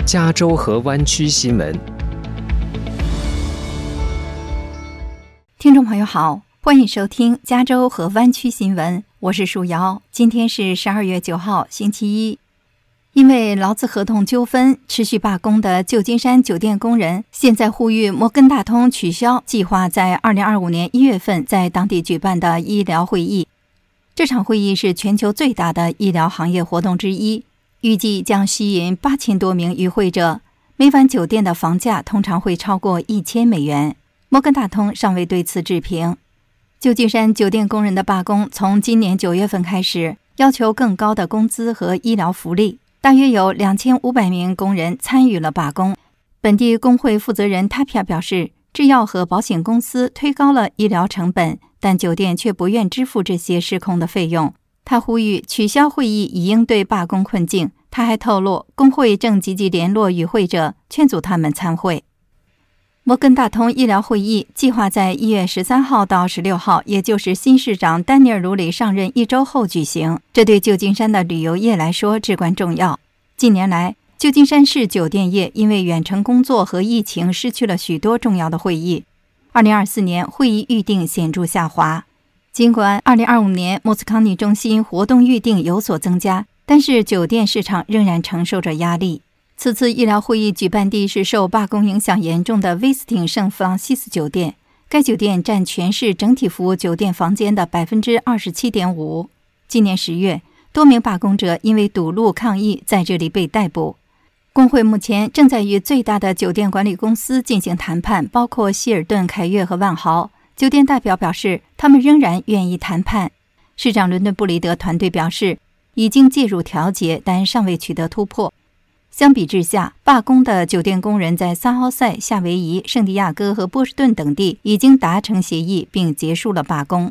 加州和湾区新闻。 听众朋友好，欢迎收听加州和湾区新闻，我是舒瑶。今天是12月9号，星期一。因为劳资合同纠纷持续罢工的旧金山酒店工人，现在呼吁摩根大通取消计划在2025年1月份在当地举办的医疗会议。这场会议是全球最大的医疗行业活动之一，预计将吸引8000多名与会者。每晚酒店的房价通常会超过$1000。摩根大通尚未对此置评。旧金山酒店工人的罢工从今年9月份开始，要求更高的工资和医疗福利。大约有2500名工人参与了罢工。本地工会负责人塔皮亚表示，制药和保险公司推高了医疗成本，但酒店却不愿支付这些失控的费用。他呼吁取消会议以应对罢工困境。他还透露，工会正积极联络与会者，劝阻他们参会。摩根大通医疗会议计划在1月13号到16号，也就是新市长丹尼尔·卢里上任1周后举行。这对旧金山的旅游业来说至关重要。近年来，旧金山市酒店业因为远程工作和疫情失去了许多重要的会议。2024年会议预定显著下滑。尽管2025年莫斯康尼中心活动预定有所增加，但是酒店市场仍然承受着压力。此次医疗会议举办地是受罢工影响严重的威斯汀圣弗朗西斯酒店，该酒店占全市整体服务酒店房间的 27.5%。 今年10月，多名罢工者因为堵路抗议在这里被逮捕。工会目前正在与最大的酒店管理公司进行谈判，包括希尔顿、凯悦和万豪。酒店代表表示，他们仍然愿意谈判。市长伦敦布里德团队表示，已经介入调解，但尚未取得突破。相比之下，罢工的酒店工人在萨豪塞、夏威夷、圣地亚哥和波士顿等地已经达成协议并结束了罢工。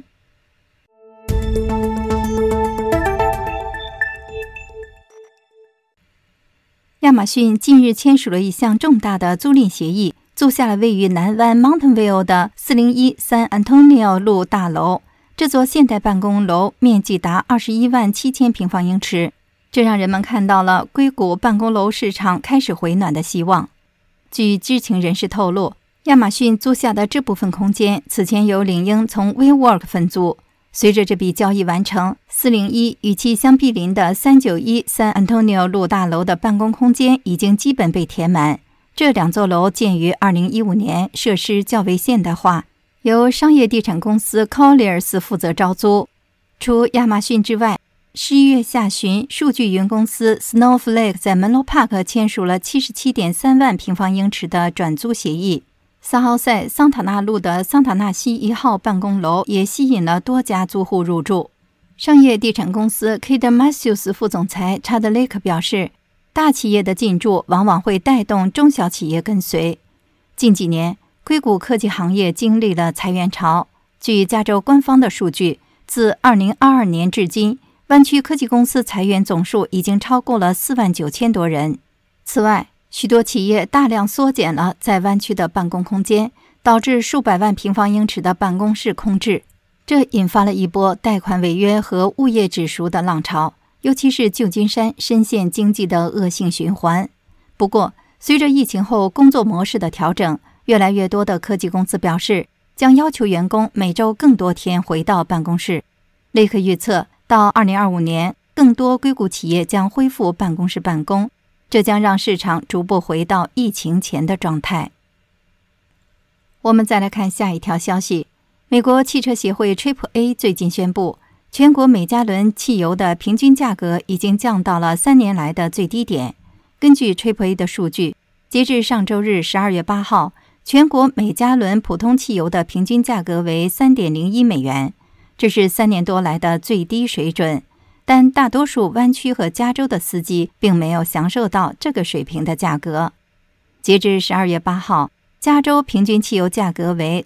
亚马逊近日签署了一项重大的租赁协议，租下了位于南湾 Mountainville 的401 San Antonio 路大楼。这座现代办公楼面积达217000平方英尺，这让人们看到了硅谷办公楼市场开始回暖的希望。据知情人士透露，亚马逊租下的这部分空间此前由领英从 WeWork 分租。随着这笔交易完成，401与其相毗邻的391 San Antonio 路大楼的办公空间已经基本被填满。这两座楼建于2015年，设施较为现代化，由商业地产公司 Colliers 负责招租。除亚马逊之外，11月下旬，数据云公司 Snowflake 在门罗帕克签署了 77.3万平方英尺的转租协议。萨豪塞桑塔纳路的桑塔纳西1号办公楼也吸引了多家租户入住。商业地产公司 Kidder Mathews 副总裁查德雷克表示，大企业的进驻往往会带动中小企业跟随。近几年，硅谷科技行业经历了裁员潮。据加州官方的数据，自2022年至今，湾区科技公司裁员总数已经超过了49000多人。此外，许多企业大量缩减了在湾区的办公空间，导致数百万平方英尺的办公室空置。这引发了一波贷款违约和物业指赎的浪潮，尤其是旧金山深陷经济的恶性循环。不过，随着疫情后工作模式的调整，越来越多的科技公司表示将要求员工每周更多天回到办公室。雷克预测，到2025年，更多硅谷企业将恢复办公室办公，这将让市场逐步回到疫情前的状态。我们再来看下一条消息。美国汽车协会 AAA 最近宣布，全国每加仑汽油的平均价格已经降到了3年来的最低点。根据 AAA 的数据，截至上周日12月8号，全国每加仑普通汽油的平均价格为$3.01，这是3年多来的最低水准。但大多数湾区和加州的司机并没有享受到这个水平的价格。截至12月8号，加州平均汽油价格为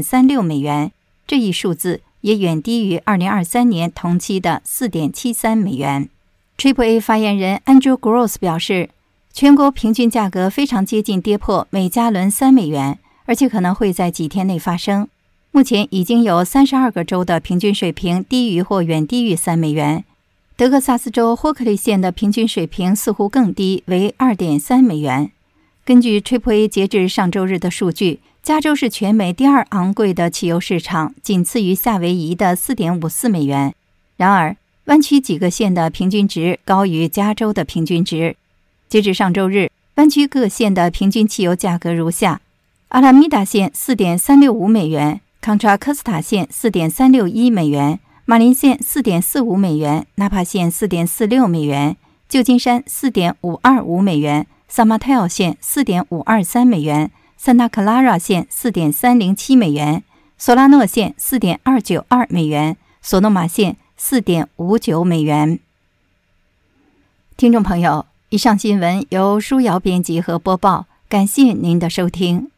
$4.36，这一数字也远低于2023年同期的$4.73。AAA 发言人 Andrew Gross 表示，全国平均价格非常接近跌破每加仑$3，而且可能会在几天内发生。目前已经有32个州的平均水平低于或远低于$3。 德克萨斯州霍克利县的平均水平似乎更低，为 2.3 美元。根据 AAA 截至上周日的数据，加州是全美第二昂贵的汽油市场，仅次于夏威夷的 4.54 美元。然而，湾区几个县的平均值高于加州的平均值。截至上周日，湾区各县的平均汽油价格如下：阿拉米达县 4.365 美元，康查科斯塔县 4.361 美元，马林县 4.45 美元，纳帕县 4.46 美元，旧金山 4.525 美元，萨马泰尔县 4.523 美元，桑塔克拉拉县 4.307 美元，索拉诺县 4.292 美元，索诺玛县 4.59 美元。听众朋友，以上新闻由舒瑶编辑和播报，感谢您的收听。